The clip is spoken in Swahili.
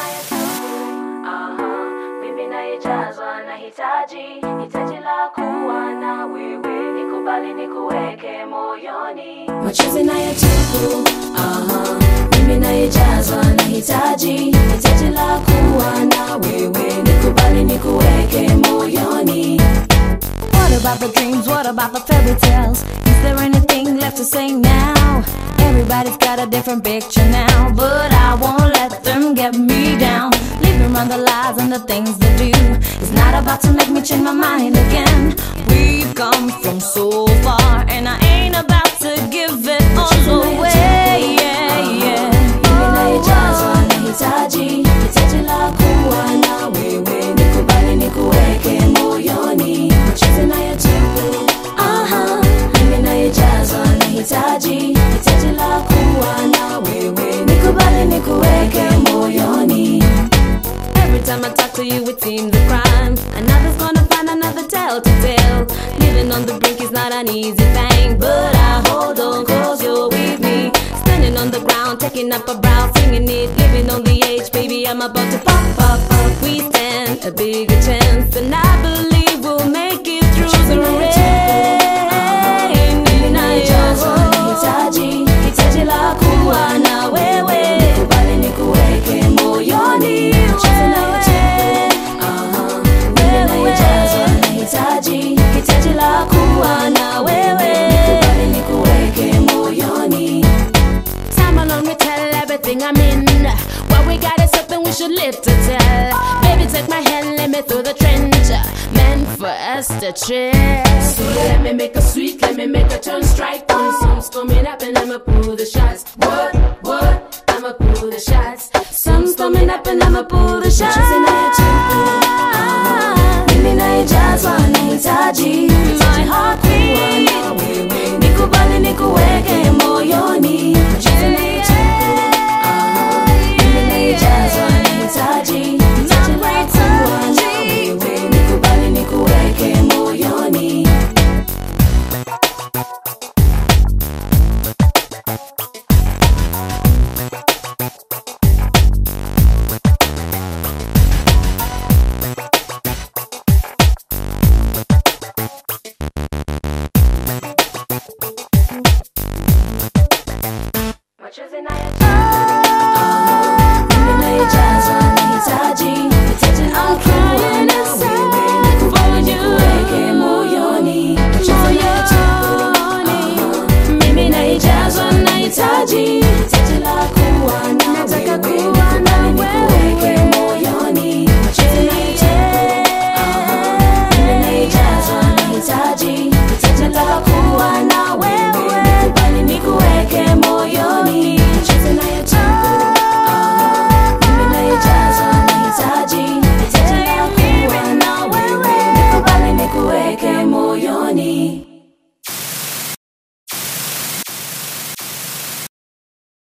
Mimi naijazwa na hitaji la kuwa na wewe, nikubali nikuweke moyoni. Machozi nayotubu, mimi naijazwa na hitaji la kuwa na wewe, nikubali nikuweke moyoni. What about the dreams? What about the fairy tales? Is there anything left to say now? Everybody's got a different picture now, but I won't let them get me down. Living around the lies and the things they do is not about to make me change my mind again. We've come from so far, and I ain't about to give it all away. Mimi naijazwa na hitaji la kuwa na wewe, nikubali nikuweke moyoni. Machozi nayotubu, mimi naijazwa na hitaji la kuwa na wewe, nikubali nikuweke moyoni. Every time I talk to you it seems a crime. Another's gonna find another tale to tell. Living on the brink is not an easy thing, but I hold on cause you're with me. Standing on the ground, taking up a brow, singing it. Living on the edge, baby, I'm about to pop. We stand a bigger chance, and I believe we'll make it through the rain. Mimi naijazwa na hitaji la kuwa na wewe, nikubali nikuweke moyoni. Machozi nayotubu, mimi naijazwa na hitaji la kuwa na wewe, nikubali nikuweke moyoni. Time alone we tell everything I'm in. What we got is something we should live to tell. Baby, take my hand, let me through the trench. Meant for us to chill. So let me make a sweet, let me make a turn strike. When sun's coming up and I'ma pull the shots. What? I'ma pull the shots. Sun's coming up and I'ma pull the shots. Machozi nayotubu, mimi naijazwa na hitaji la kuwa na wewe, nikubali nikuweke moyoni. Machozi nayotubu, mimi naijazwa na hitaji la kuwa na wewe, nikubali nikuweke moyoni. Machozi nayotubu.